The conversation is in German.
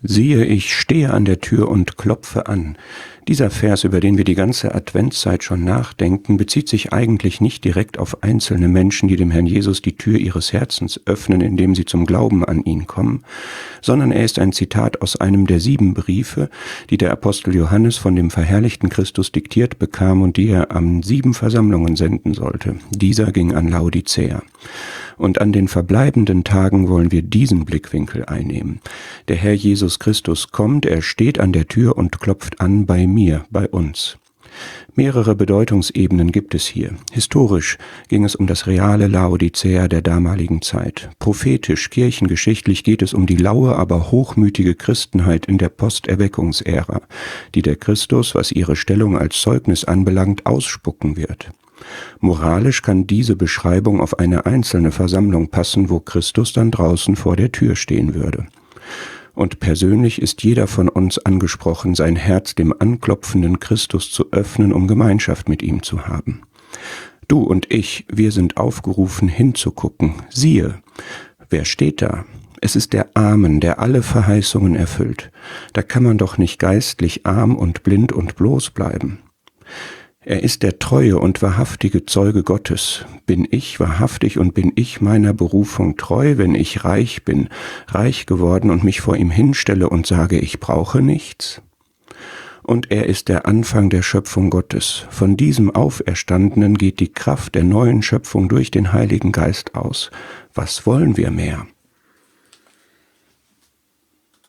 Siehe, ich stehe an der Tür und klopfe an. Dieser Vers, über den wir die ganze Adventszeit schon nachdenken, bezieht sich eigentlich nicht direkt auf einzelne Menschen, die dem Herrn Jesus die Tür ihres Herzens öffnen, indem sie zum Glauben an ihn kommen, sondern er ist ein Zitat aus einem der 7 Briefe, die der Apostel Johannes von dem verherrlichten Christus diktiert bekam und die er an 7 Versammlungen senden sollte. Dieser ging an Laodicea. Und an den verbleibenden Tagen wollen wir diesen Blickwinkel einnehmen. Der Herr Jesus Christus kommt, er steht an der Tür und klopft an bei mir, bei uns. Mehrere Bedeutungsebenen gibt es hier. Historisch ging es um das reale Laodicea der damaligen Zeit. Prophetisch, kirchengeschichtlich geht es um die laue, aber hochmütige Christenheit in der Posterweckungsära, die der Christus, was ihre Stellung als Zeugnis anbelangt, ausspucken wird. Moralisch kann diese Beschreibung auf eine einzelne Versammlung passen, wo Christus dann draußen vor der Tür stehen würde. Und persönlich ist jeder von uns angesprochen, sein Herz dem anklopfenden Christus zu öffnen, um Gemeinschaft mit ihm zu haben. Du und ich, wir sind aufgerufen, hinzugucken. Siehe, wer steht da? Es ist der Amen, der alle Verheißungen erfüllt. Da kann man doch nicht geistlich arm und blind und bloß bleiben. Er ist der treue und wahrhaftige Zeuge Gottes. Bin ich wahrhaftig und bin ich meiner Berufung treu, wenn ich reich bin, reich geworden und mich vor ihm hinstelle und sage, ich brauche nichts? Und er ist der Anfang der Schöpfung Gottes. Von diesem Auferstandenen geht die Kraft der neuen Schöpfung durch den Heiligen Geist aus. Was wollen wir mehr?